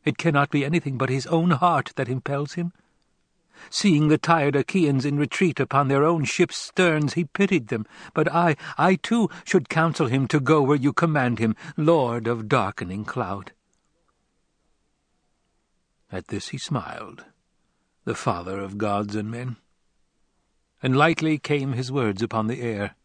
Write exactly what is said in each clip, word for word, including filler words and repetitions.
It cannot be anything but his own heart that impels him. Seeing the tired Achaeans in retreat upon their own ships' sterns, he pitied them. But I, I too, should counsel him to go where you command him, Lord of darkening cloud." At this he smiled, the father of gods and men, and lightly came his words upon the air.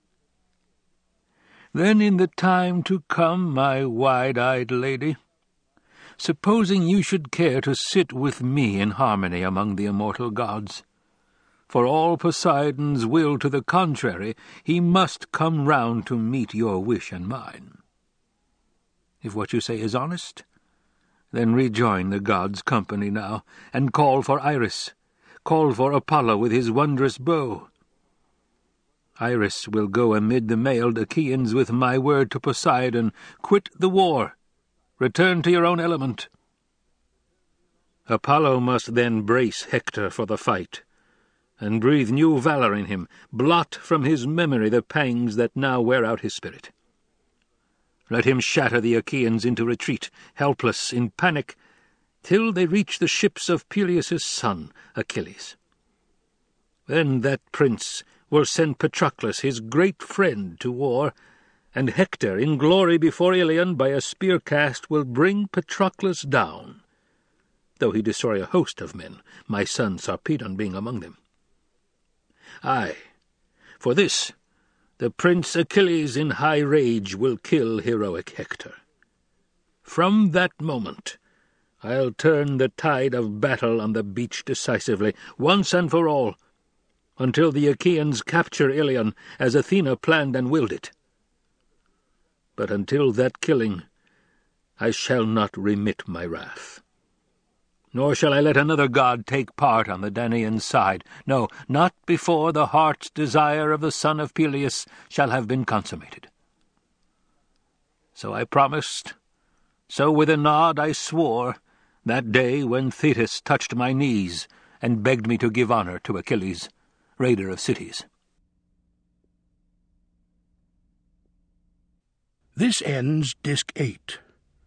"Then in the time to come, my wide-eyed lady, supposing you should care to sit with me in harmony among the immortal gods, for all Poseidon's will to the contrary, he must come round to meet your wish and mine. If what you say is honest, then rejoin the gods' company now, and call for Iris, call for Apollo with his wondrous bow. Iris will go amid the mailed Achaeans with my word to Poseidon, quit the war, return to your own element. Apollo must then brace Hector for the fight, and breathe new valour in him, blot from his memory the pangs that now wear out his spirit. Let him shatter the Achaeans into retreat, helpless, in panic, till they reach the ships of Peleus' son, Achilles. Then that prince will send Patroclus, his great friend, to war, and Hector, in glory before Ilion, by a spear cast will bring Patroclus down, though he destroy a host of men, my son Sarpedon being among them. Aye, for this the Prince Achilles in high rage will kill heroic Hector. From that moment I'll turn the tide of battle on the beach decisively, once and for all, until the Achaeans capture Ilion, as Athena planned and willed it. But until that killing, I shall not remit my wrath. Nor shall I let another god take part on the Danaan side. No, not before the heart's desire of the son of Peleus shall have been consummated. So I promised, so with a nod I swore, that day when Thetis touched my knees and begged me to give honour to Achilles, raider of cities. This ends Disc eight.